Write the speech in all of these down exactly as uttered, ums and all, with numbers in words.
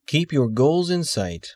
Keep your goals in sight.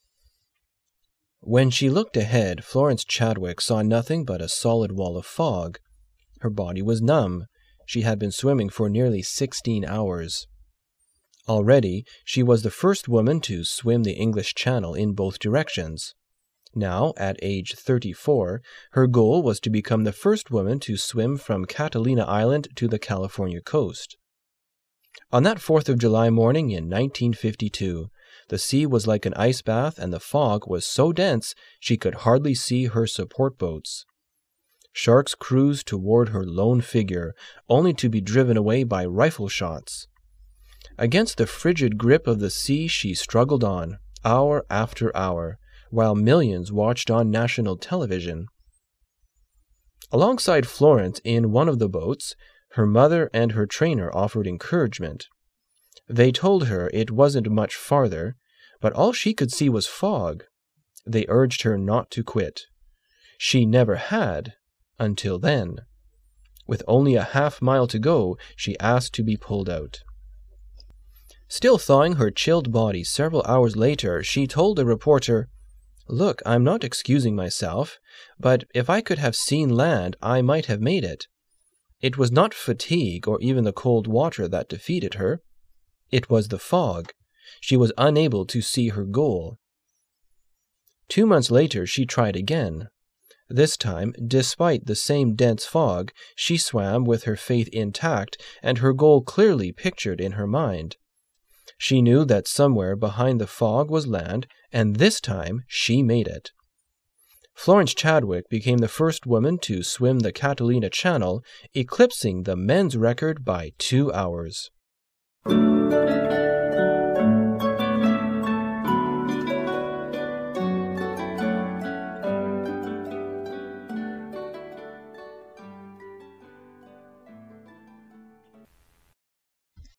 When she looked ahead, Florence Chadwick saw nothing but a solid wall of fog. Her body was numb. She had been swimming for nearly sixteen hours. Already, she was the first woman to swim the English Channel in both directions. Now, at age thirty-four, her goal was to become the first woman to swim from Catalina Island to the California coast. On that fourth of July morning in nineteen fifty-two, the sea was like an ice bath and the fog was so dense she could hardly see her support boats. Sharks cruised toward her lone figure, only to be driven away by rifle shots. Against the frigid grip of the sea she struggled on, hour after hour, while millions watched on national television. Alongside Florence in one of the boats, her mother and her trainer offered encouragement. They told her it wasn't much farther, but all she could see was fog. They urged her not to quit. She never had, until then. With only a half mile to go, she asked to be pulled out. Still thawing her chilled body several hours later, she told a reporter, "Look, I'm not excusing myself, but if I could have seen land, I might have made it. It was not fatigue or even the cold water that defeated her. It was the fog. She was unable to see her goal." Two months later, she tried again. This time, despite the same dense fog, she swam with her faith intact and her goal clearly pictured in her mind. She knew that somewhere behind the fog was land, and this time she made it. Florence Chadwick became the first woman to swim the Catalina Channel, eclipsing the men's record by two hours.